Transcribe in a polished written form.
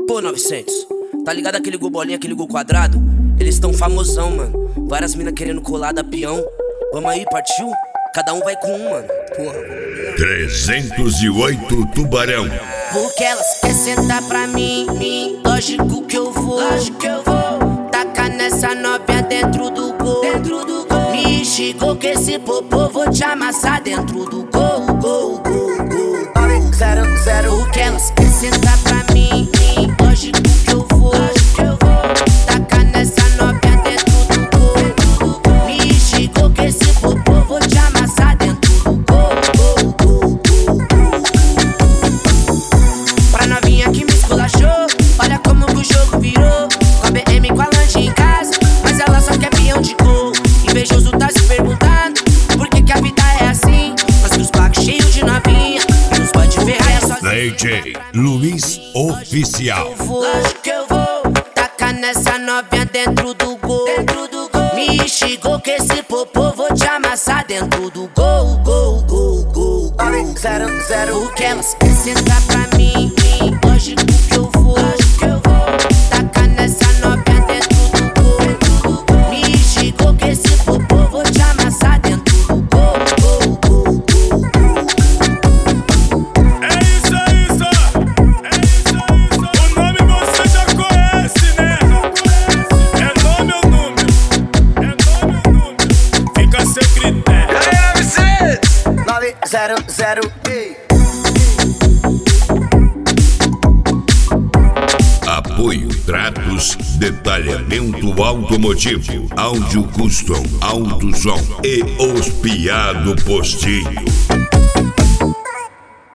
Pô, 900, tá ligado aquele gol bolinha, aquele gol quadrado? Eles tão famosão, mano. Várias minas querendo colar da peão. Vamos aí, partiu? Cada um vai com um, mano. Porra. 308 Tubarão. Porque elas querem sentar pra mim. Lógico que eu vou. Tacar nessa novinha dentro do gol. Me chegou que esse popô vou te amassar dentro do gol. Porque elas querem sentar pra mim. Lógico que eu vou. Tacar nessa novinha dentro do gol. Me chegou que esse popô vou te amassar dentro do gol. Pra novinha que me esculachou, olha como que o jogo virou. Com a BM, com a lanche em casa, mas ela só quer peão de gol. Invejoso tá se perguntando por que a vida é assim. Mas que os pacos cheios de novinha e os pode ferrar é sozinho. DJ Luiz Oficial. Lógico que eu vou tacar nessa novinha dentro do gol. Me chegou que esse popô vou te amassar dentro do gol. Porque elas querem sentar pra mim. Lógico que eu vou. Tacar nessa novinha dentro do gol. Me chegou que esse popô vou te amassar dentro do gol. É isso. O nome você já conhece, né? É nome ou número? Fica sem critério. E aí, 900. Apoio, tratos, detalhamento automotivo, áudio custom, autosom e os piado postinho.